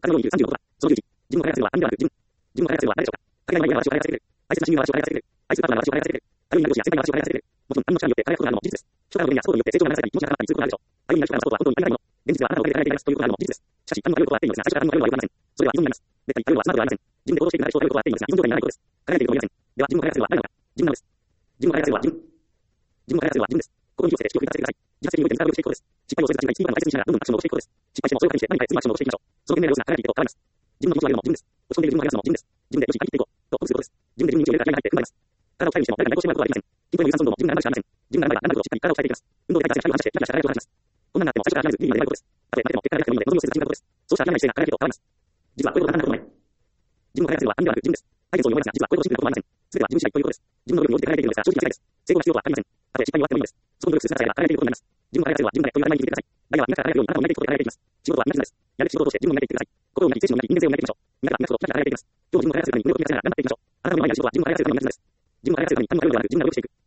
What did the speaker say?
体の25度は、その11、自分を開発するは何ではなく、自分を開発するは誰でしょうか。彼が今私を開発される。愛する親友が私を開発される。愛するパートナーが私を開発される。あるいは上司や先輩が私を開発される。もちろん、何の力によって開発ことがあるのも事実です。初代のことにや、そことによって成長がなされたり、気持ちが高まったりすることがあるでしょう。ある意味、力のことは本当にありがたいもの。現実はあなたを受け入れていないですということがあるのも事実です。しかし、何のあることはあっていいのですが、最初から何のあることはよくありません。それは依存になります。絶対にあるのはスマートではありません。自分で行動していくなら人を頼ることはあっていいのですが、依存状態にならないことです。考えていることもいません。では、自分を開発するは誰なのか。自分なのです。自分を開発するは自分。自分を開発するは自分です。心に気をつけて、気を振り立ててください。自発的において自覚をしていくことです。失敗をせず立ちに一番大切にしながら、どんどんアクションを起こしていくことです。失敗してもそれを加味して何かへ次のアクションを起こしていきましょう。その懸命な様子が考えていくと変わります。自分の気持ちを上げるのも自分です。落ち込んでいる自分を励ますのも自分です。自分でよし、張り切っていこう。と鼓舞することです。自分で自分に道を入れるから気合が入って踏ん張ります。体を鍛えるにしても誰かに内向してもらうことはできません。筋トレも有酸素運動も自分が何しかありません。自分が何がしっかり体を鍛えていきます。運動で大体足が離して、キラキラした体を話します。こんなになっても最初から諦めず、意味が出ないことです。たとえ負けても結果が出なくてもいいので、望みをせず立ち向かうことです。そうした諦めない姿勢が輝けと変わります。実はこれほど簡単なことない。自分を開発するのは他人ではなく自分です。大変そうに思いますが、実はこれほどシンプルなことはありません。すべては自分次第ということです。自分の努力に応じて輝いているのですが、正直間違いです。成功が必要とは限りません。たとえ失敗に終わってもいいのです。その努力する姿勢が輝いていることになります。自分を開発するは自分だけという当たり前に気づいてください。ダイヤは皆から輝くようにあなたを磨いていくことで輝いていきます。仕事は皆一緒です。やるべき仕事を通して自分を磨いていってください。心を磨き、精神を磨き、人間性を磨いていきましょう。皆が皆とキラキラ輝いていきます。今日自分を開発するために胸を磨きながら頑張っていきましょう。あなたの未来や仕事は自分を開発するためにのみならずです。自分を開発するために何もやるのではなく、自分が努力していく。